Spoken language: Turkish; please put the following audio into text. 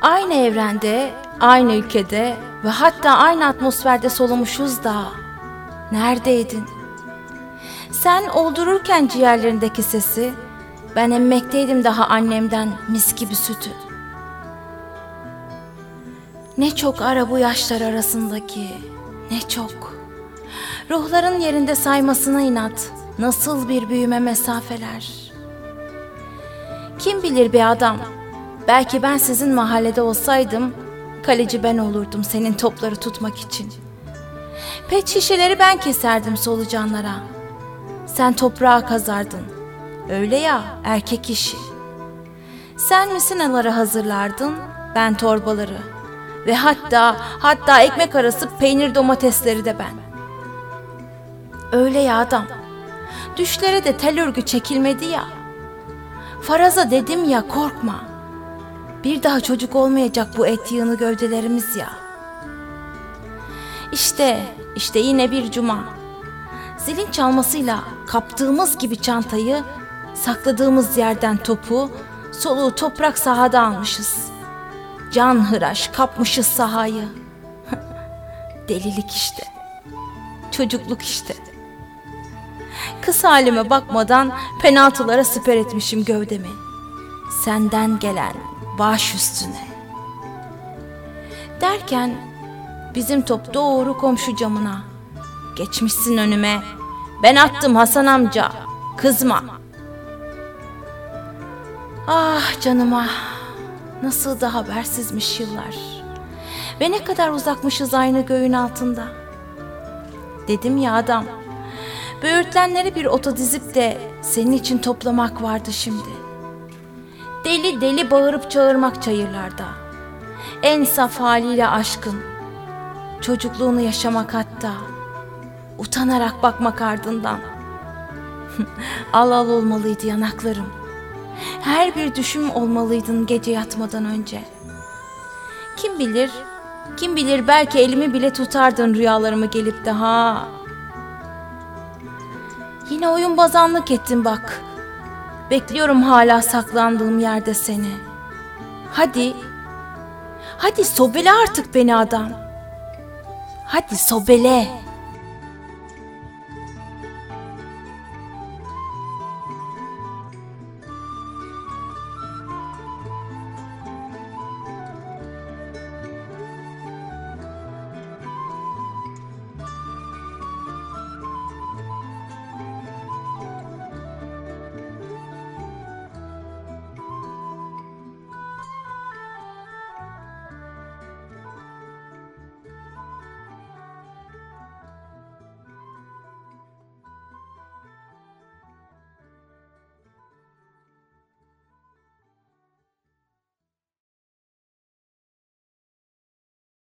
Aynı evrende, aynı ülkede ve hatta aynı atmosferde solumuşuz da neredeydin? Sen oldururken ciğerlerindeki sesi, ben emmekteydim daha annemden mis gibi sütü. Ne çok ara bu yaşlar arasındaki, ne çok. Ruhların yerinde saymasına inat, nasıl bir büyüme mesafeler. Kim bilir be adam, belki ben sizin mahallede olsaydım, kaleci ben olurdum senin topları tutmak için. Pet şişeleri ben keserdim solucanlara. Sen toprağa kazardın. Öyle ya, erkek işi. Sen misinaları hazırlardın, ben torbaları. Ve hatta ekmek arası peynir domatesleri de ben. Öyle ya adam. Düşlere de tel örgü çekilmedi ya. Faraza dedim ya, korkma. Bir daha çocuk olmayacak bu et yığını gövdelerimiz ya. İşte yine bir cuma. Zilin çalmasıyla kaptığımız gibi çantayı, sakladığımız yerden topu, soluğu toprak sahada almışız. Can hıraş kapmışız sahayı. Delilik işte. Çocukluk işte. Kız halime bakmadan penaltılara siper etmişim gövdemi. Senden gelen baş üstüne. Derken bizim top doğru komşu camına. Geçmişsin önüme. Ben attım Hasan amca. Kızma. Ah canıma. Nasıl da habersizmiş yıllar. Ve ne kadar uzakmışız aynı göğün altında. Dedim ya adam. Böğürtlenleri bir ota dizip de senin için toplamak vardı şimdi. Deli deli bağırıp çağırmak çayırlarda. En saf haliyle aşkın. Çocukluğunu yaşamak hatta. Utanarak bakmak ardından. Al al olmalıydı yanaklarım. Her bir düşüm olmalıydın gece yatmadan önce. Kim bilir belki elimi bile tutardın rüyalarımı gelip de ha. Yine oyunbazanlık ettin bak. Bekliyorum hala saklandığım yerde seni. Hadi sobele artık beni adam. Hadi sobele.